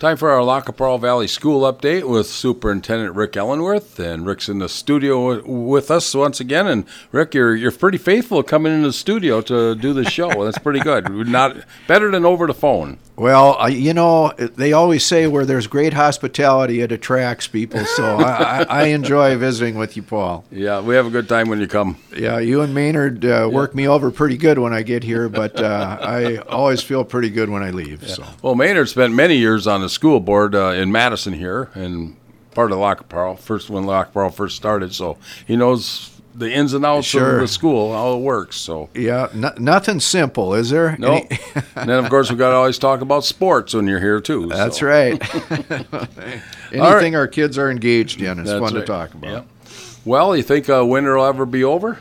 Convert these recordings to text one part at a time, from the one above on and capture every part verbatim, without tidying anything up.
Time for our Lackapaul Valley School Update with Superintendent Rick Ellenworth. And Rick's in the studio with us once again. And Rick, you're you're pretty faithful coming into the studio to do the show. That's pretty good. Not better than over the phone. Well, uh, you know, they always say where there's great hospitality, it attracts people. So I, I, I enjoy visiting with you, Paul. Yeah, we have a good time when you come. Yeah, you and Maynard uh, work yeah. me over pretty good when I get here, but uh, I always feel pretty good when I leave. Yeah. So. Well, Maynard spent many years on the school board uh, in Madison here, and part of Lackapaul, first when Lackapaul first started, so he knows the ins and outs sure. of the school, how it works. So yeah, no, nothing simple, is there? No. Any- and then, of course, we've got to always talk about sports when you're here, too. That's so. right. Anything right. our kids are engaged in is That's fun right. to talk about. Yep. Well, you think uh, winter will ever be over?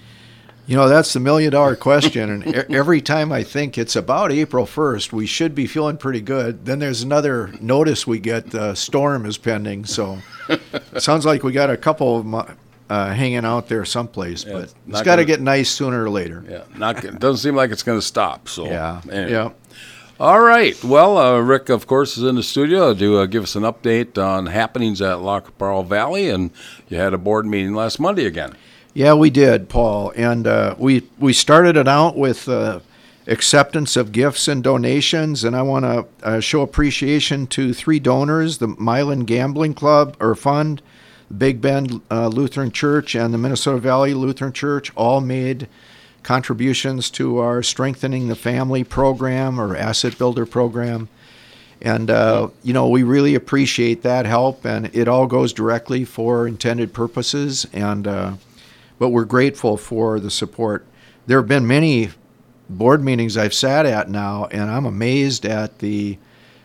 You know, that's the million-dollar question, and every time I think it's about April first, we should be feeling pretty good. Then there's another notice we get, the uh, storm is pending, so it sounds like we got a couple of them uh, hanging out there someplace, yeah, but it's, it's got to get nice sooner or later. Yeah, not it doesn't seem like it's going to stop. So yeah, anyway. yeah. All right. Well, uh, Rick, of course, is in the studio to uh, give us an update on happenings at Lackapaul Valley, and you had a board meeting last Monday again. Yeah, we did, Paul, and uh, we we started it out with uh, acceptance of gifts and donations, and I want to uh, show appreciation to three donors: the Milan Gambling Club or Fund, Big Bend uh, Lutheran Church, and the Minnesota Valley Lutheran Church. All made contributions to our Strengthening the Family program or Asset Builder program. And, uh, you know, we really appreciate that help, and it all goes directly for intended purposes. And uh, but we're grateful for the support. There have been many board meetings I've sat at now, and I'm amazed at the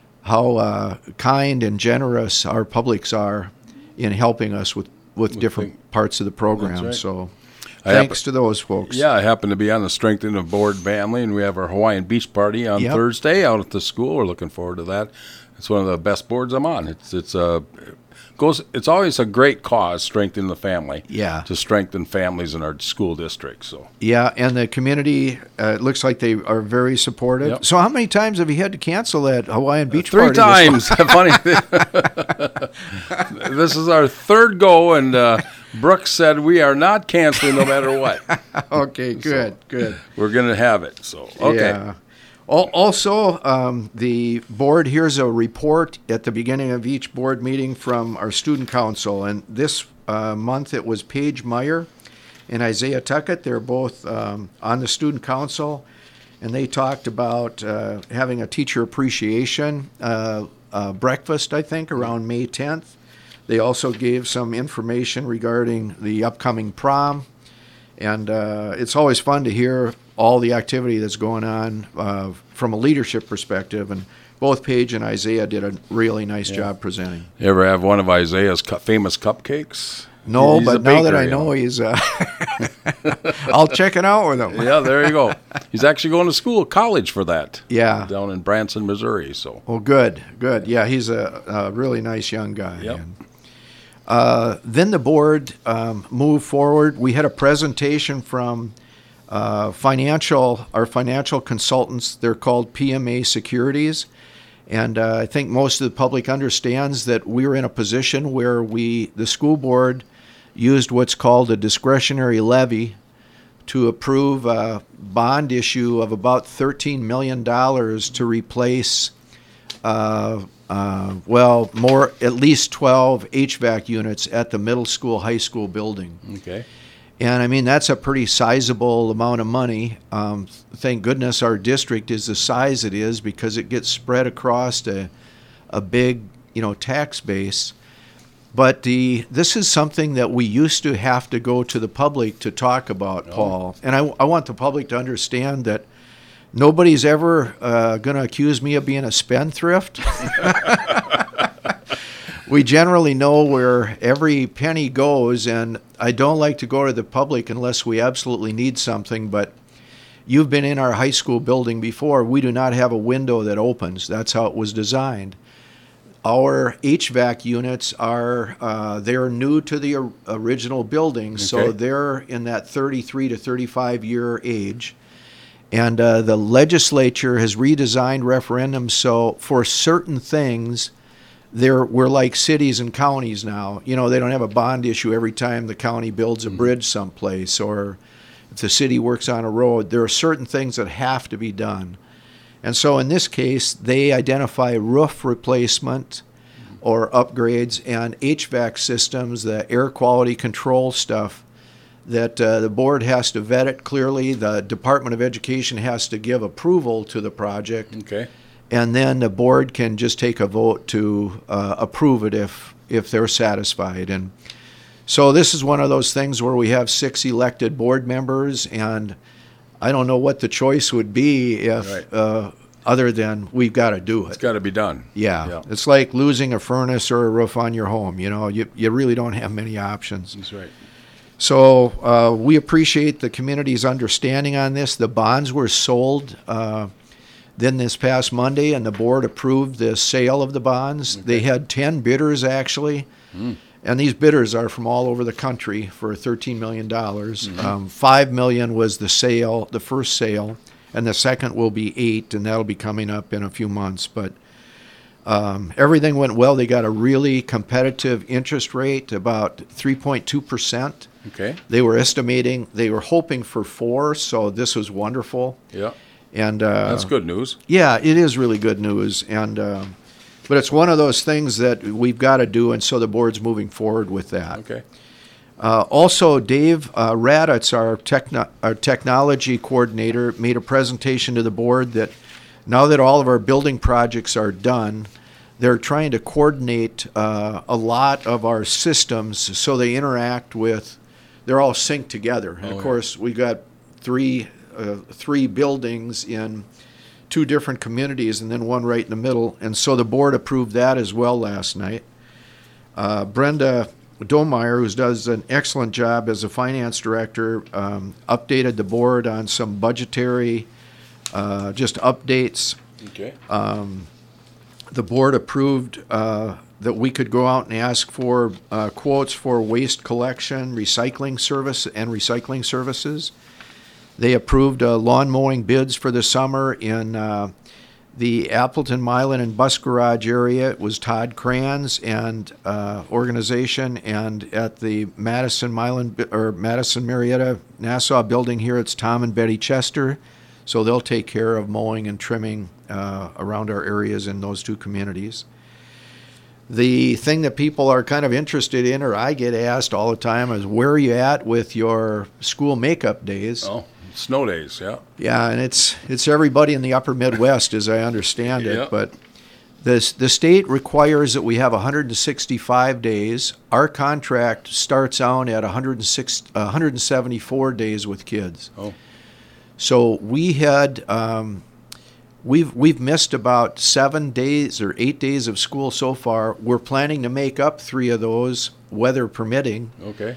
how uh, kind and generous our publics are in helping us with, with different think, parts of the program. Right. So I thanks happen, to those folks. Yeah, I happen to be on the Strengthening the Board family, and we have our Hawaiian Beach Party on yep. Thursday out at the school. We're looking forward to that. It's one of the best boards I'm on. It's it's a goes. It's always a great cause, strengthening the family. Yeah, to strengthen families in our school district. So yeah, and the community uh, it looks like they are very supportive. Yep. So how many times have you had to cancel that Hawaiian Beach Three Party? Three times. Funny. This is our third go, and uh, Brooks said we are not canceling no matter what. Okay, good, so good. We're going to have it. So okay. Yeah. Also, um, the board hears a report at the beginning of each board meeting from our student council, and this uh, month it was Paige Meyer and Isaiah Tuckett. They're both um, on the student council, and they talked about uh, having a teacher appreciation uh, uh, breakfast, I think, around May tenth. They also gave some information regarding the upcoming prom, and uh, it's always fun to hear all the activity that's going on uh, from a leadership perspective, and both Paige and Isaiah did a really nice yeah. job presenting. You ever have one of Isaiah's cu- famous cupcakes? No, he's but baker, now that I you know, know. he's, uh, I'll check it out with him. Yeah, there you go. He's actually going to school, college for that. Yeah. Down in Branson, Missouri. So. Well, good, good. Yeah, he's a, a really nice young guy. Yep. And, uh, then the board um, moved forward. We had a presentation from Uh, financial, our financial consultants. They're called P M A Securities, and uh, I think most of the public understands that we're in a position where we, the school board, used what's called a discretionary levy to approve a bond issue of about thirteen million dollars to replace, uh, uh, well, more at least twelve H V A C units at the middle school, high school building. Okay. And, I mean, that's a pretty sizable amount of money. Um, thank goodness our district is the size it is because it gets spread across a, a big, you know, tax base. But the this is something that we used to have to go to the public to talk about, oh. Paul. And I, I want the public to understand that nobody's ever uh, going to accuse me of being a spendthrift. We generally know where every penny goes, and I don't like to go to the public unless we absolutely need something, but you've been in our high school building before. We do not have a window that opens. That's how it was designed. Our H V A C units are, uh, they're new to the or- original building, okay. So they're in that thirty-three to thirty-five year age. And uh, the legislature has redesigned referendums so for certain things, they're, we're like cities and counties now. You know, they don't have a bond issue every time the county builds a bridge someplace, or if the city works on a road. There are certain things that have to be done. And so in this case, they identify roof replacement or upgrades and H V A C systems, the air quality control stuff, that uh, the board has to vet it clearly. The Department of Education has to give approval to the project. Okay. And then the board can just take a vote to uh, approve it if if they're satisfied. And so this is one of those things where we have six elected board members, and I don't know what the choice would be if Right. uh, other than we've got to do it. It's got to be done. Yeah. Yeah. It's like losing a furnace or a roof on your home. You know, you, you really don't have many options. That's right. So uh, we appreciate the community's understanding on this. The bonds were sold uh, then this past Monday, and the board approved the sale of the bonds. They had ten bidders, actually, Mm. and these bidders are from all over the country for thirteen million dollars. Um, five million dollars was the sale, the first sale, and the second will be eight, and that'll be coming up in a few months. But um, everything went well. They got a really competitive interest rate, about three point two percent. Okay. They were estimating, they were hoping for four, so this was wonderful. Yeah. And uh, That's good news. Yeah, it is really good news. And uh, but it's one of those things that we've got to do, and so the board's moving forward with that. Okay. Uh, also, Dave uh, Raditz, our, techno- our technology coordinator, made a presentation to the board that now that all of our building projects are done, they're trying to coordinate uh, a lot of our systems so they interact with, they're all synced together. And Oh, of yeah. course, we got three uh, three buildings in two different communities and then one right in the middle. And so the board approved that as well last night. Uh, Brenda Domeyer, who does an excellent job as a finance director, um, updated the board on some budgetary uh, just updates. Okay. The board approved uh, that we could go out and ask for uh, quotes for waste collection, recycling service, and recycling services. They approved uh, lawn mowing bids for the summer in uh, the Appleton, Milan, and Bus Garage area. It was Todd Kranz and uh, organization, and at the Madison, Milan, or Madison Marietta, Nassau building here, it's Tom and Betty Chester. So they'll take care of mowing and trimming uh, around our areas in those two communities. The thing that people are kind of interested in, or I get asked all the time, is where are you at with your school makeup days? Oh, snow days. Yeah. Yeah, and it's it's everybody in the upper Midwest, as I understand it. Yeah. But this the state requires that we have one hundred sixty-five days. Our contract starts out at one hundred six, one hundred seventy-four days with kids. Oh. So we had um, we've we've missed about seven days or eight days of school so far. We're planning to make up three of those, weather permitting. Okay.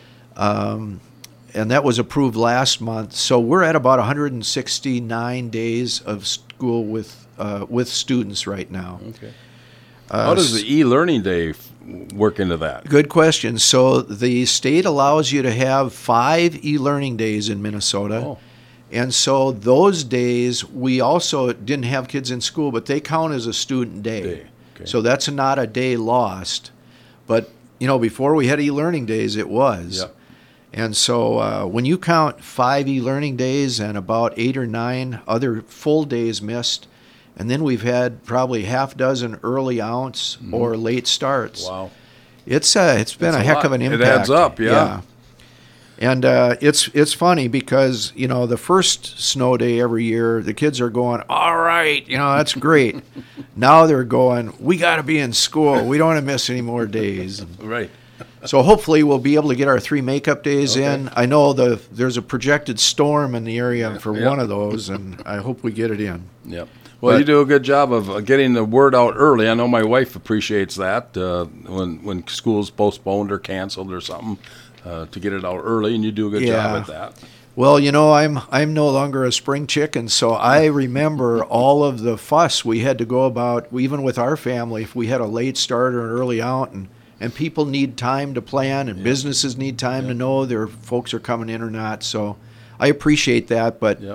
And that was approved last month. So we're at about one hundred sixty-nine days of school with uh, with students right now. Okay. Uh, How does the e-learning day f- work into that? Good question. So the state allows you to have five e-learning days in Minnesota. Oh. And so those days, we also didn't have kids in school, but they count as a student day. Day, okay. So that's not a day lost. But, you know, before we had e-learning days, it was. Yeah. And so uh, when you count five e-learning days and about eight or nine other full days missed, and then we've had probably half dozen early outs or late starts. Wow. It's uh, it's been That's a a heck lot. of an It impact. adds up, yeah. And uh, it's it's funny because, you know, the first snow day every year, the kids are going, all right, you know, that's great. Now they're going, we got to be in school. We don't want to miss any more days. Right. So hopefully we'll be able to get our three makeup days Okay. in. I know the there's a projected storm in the area for Yeah. one of those, and I hope we get it in. Yep. Well, But- you do a good job of uh, getting the word out early. I know my wife appreciates that uh, when when school's postponed or canceled or something, uh, to get it out early, and you do a good Yeah. job at that. Well, you know, I'm I'm no longer a spring chicken, so I remember all of the fuss we had to go about, even with our family, if we had a late start or an early out, and, and people need time to plan, and businesses need time to know their folks are coming in or not. So I appreciate that, but Yep.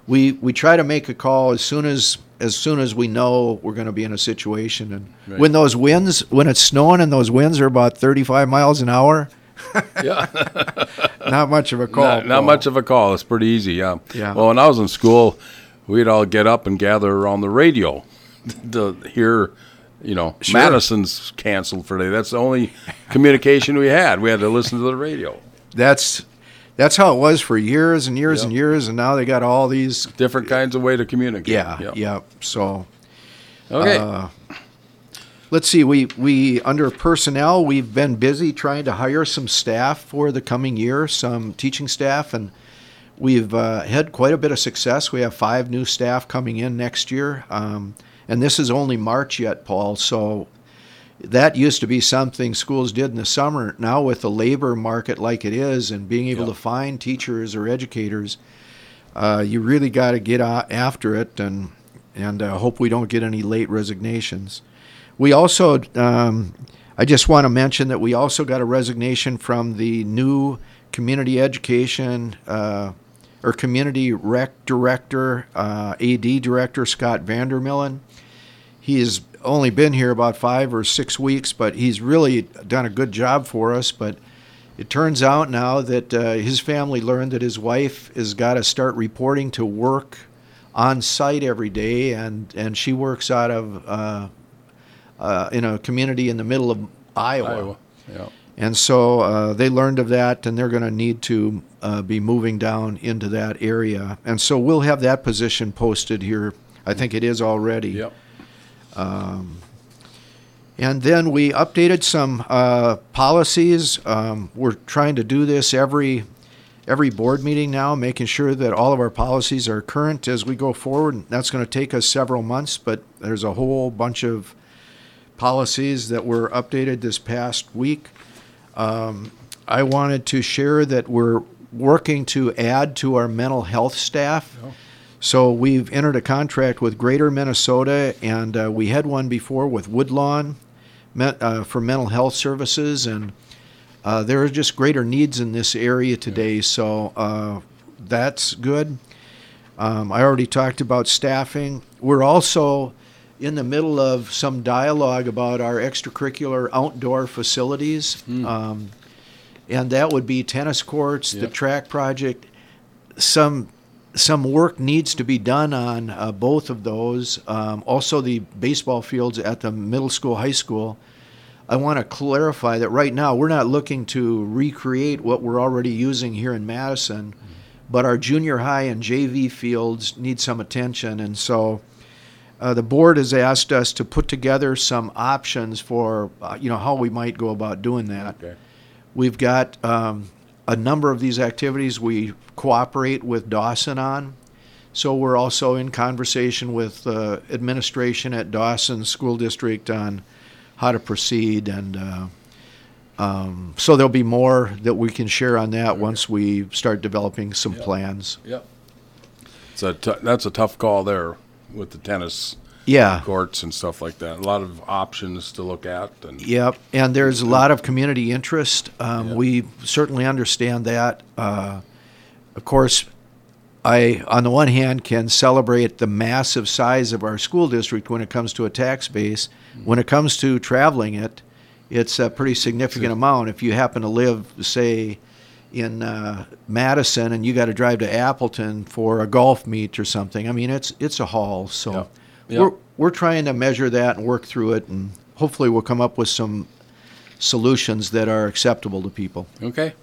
we we try to make a call as soon as as soon as we know we're going to be in a situation. And Right. when those winds, when it's snowing and those winds are about thirty-five miles an hour, Yeah. not much of a call. Not, not Paul. much of a call. It's pretty easy. Yeah. Yeah. Well, when I was in school, we'd all get up and gather around the radio to hear, you know, Sure. Madison's canceled for today. That's the only communication we had. We had to listen to the radio. That's that's how it was for years and years Yep. and years, and now they got all these. Different kinds of way to communicate. Yeah, Yep. yeah. So Okay. Uh, let's see. We we under personnel, we've been busy trying to hire some staff for the coming year, some teaching staff, and we've uh, had quite a bit of success. We have five new staff coming in next year, um, and this is only March yet, Paul. So that used to be something schools did in the summer. Now with the labor market like it is, and being able Yep. to find teachers or educators, uh, you really got to get a- after it, and and uh, hope we don't get any late resignations. We also, um, I just want to mention that we also got a resignation from the new community education uh, or community rec director, uh, A D director, Scott Vandermillen. He's only been here about five or six weeks, but he's really done a good job for us. But it turns out now that uh, his family learned that his wife has got to start reporting to work on site every day, and, and she works out of uh, uh, in a community in the middle of Iowa. Iowa. Yeah. And so uh, they learned of that, and they're going to need to uh, be moving down into that area. And so we'll have that position posted here. I think it is already. Yep. And then we updated some uh, policies. Um, we're trying to do this every every board meeting now, making sure that all of our policies are current as we go forward. That's going to take us several months, but there's a whole bunch of policies that were updated this past week. Um, I wanted to share that we're working to add to our mental health staff. Oh. So we've entered a contract with Greater Minnesota, and uh, we had one before with Woodlawn me- uh, for mental health services, and uh, there are just greater needs in this area today, so uh, that's good. Um, I already talked about staffing. We're also in the middle of some dialogue about our extracurricular outdoor facilities, um, and that would be tennis courts, the Yep. track project. Some some work needs to be done on uh, both of those. Um, also, the baseball fields at the middle school, high school. I want to clarify that right now we're not looking to recreate what we're already using here in Madison, but our junior high and J V fields need some attention, and so uh, the board has asked us to put together some options for uh, you know how we might go about doing that. Okay. We've got um, a number of these activities we cooperate with Dawson on. So we're also in conversation with uh, administration at Dawson School District on how to proceed. And uh, um, so there'll be more that we can share on that once we start developing some Yep. plans. Yep. It's a t- that's a tough call there with the tennis Yeah. courts and stuff like that. A lot of options to look at. And Yep, and there's a lot of community interest. Um, Yeah. We certainly understand that. Uh, of course, I, on the one hand, can celebrate the massive size of our school district when it comes to a tax base. When it comes to traveling it, it's a pretty significant amount. If you happen to live, say, in uh, Madison and you got to drive to Appleton for a golf meet or something, I mean, it's it's a haul. So Yep. Yep. we're we're trying to measure that and work through it, and hopefully we'll come up with some solutions that are acceptable to people. Okay.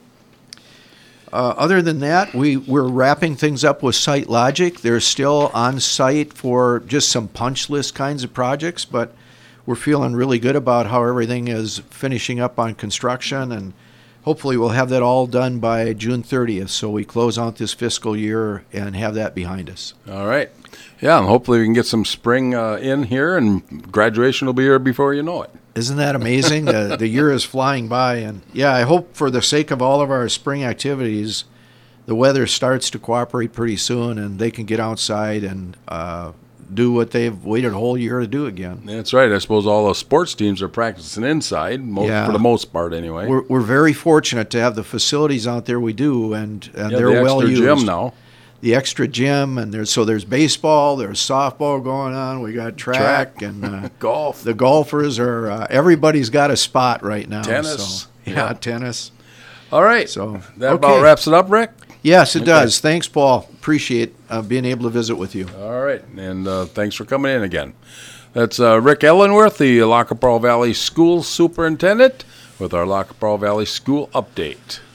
Uh, other than that, we, we're wrapping things up with Site Logic. They're still on site for just some punch list kinds of projects, but we're feeling really good about how everything is finishing up on construction, and hopefully we'll have that all done by June thirtieth, so we close out this fiscal year and have that behind us. All right. Yeah, and hopefully we can get some spring uh, in here, and graduation will be here before you know it. Isn't that amazing? the, the year is flying by, and yeah, I hope for the sake of all of our spring activities, the weather starts to cooperate pretty soon, and they can get outside and uh, do what they've waited a whole year to do again. That's right. I suppose all the sports teams are practicing inside, mo- Yeah. for the most part anyway. We're we're very fortunate to have the facilities out there we do, and, and yeah, they're the well extra used. gym now. the extra gym, and there's so there's baseball, there's softball going on. We got track, Track. and uh, Golf. the golfers are. Uh, everybody's got a spot right now. Tennis. So, yeah, Yeah. tennis. All right. So, that okay. about wraps it up, Rick? Yes, it Okay. does. Thanks, Paul. Appreciate uh, being able to visit with you. All right. And uh, thanks for coming in again. That's uh, Rick Ellenworth, the Lockapro Valley School Superintendent, with our Lockapro Valley School update.